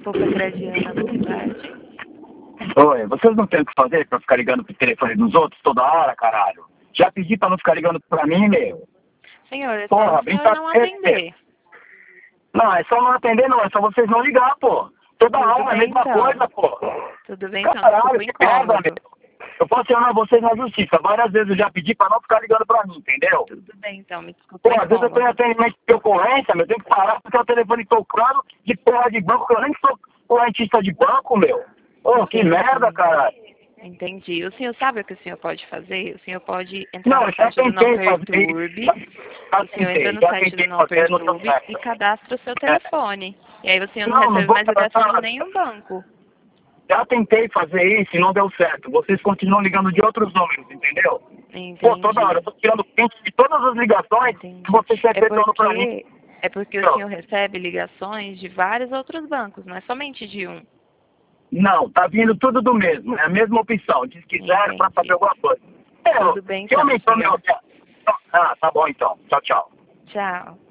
pouco Adriana, boa tarde. Oi, vocês não têm o que fazer pra ficar ligando pro telefone dos outros toda hora, caralho? Já pedi pra não ficar ligando pra mim, meu. Senhor, é Porra, só o senhor não atender. Não, é só não atender, não. É só vocês não ligar, pô. Toda Tudo hora é a bem, mesma então. coisa, pô. Tudo bem, então, Caralho, desculpa o que merda, incômodo. meu. Eu posso chamar vocês na justiça. Várias vezes eu já pedi pra não ficar ligando pra mim, entendeu? Tudo bem, então, me desculpa Pô, o às vezes eu tenho incômodo. atendimento de ocorrência, meu. Eu tenho que parar porque o telefone tocando de porra de banco, que eu nem sou correntista de banco, meu. Ô, que Entendi. merda, caralho. Entendi. O senhor sabe o que o senhor pode fazer? O senhor pode entrar Não, no eu já site do Não tentei fazer Perturbe. isso. Já O senhor entra no site do tentei Não fazer, não deu Perturbe certo. e cadastra o seu telefone. E aí o senhor não Não recebe vou mais ligação de cadastrar. nenhum banco. Já tentei fazer isso e não deu certo. Vocês continuam ligando de outros números, entendeu? Pô, toda hora eu tô tirando print de todas as ligações que vocês estão efetuando pra mim. É porque o senhor recebe ligações de vários outros bancos, não é somente de um. Não, tá vindo tudo do mesmo. É a mesma opção. Diz que zero pra saber alguma coisa. Tudo bem, Se então, aumentou meu... senhor. Ah, tá bom então. Tchau, tchau. Tchau.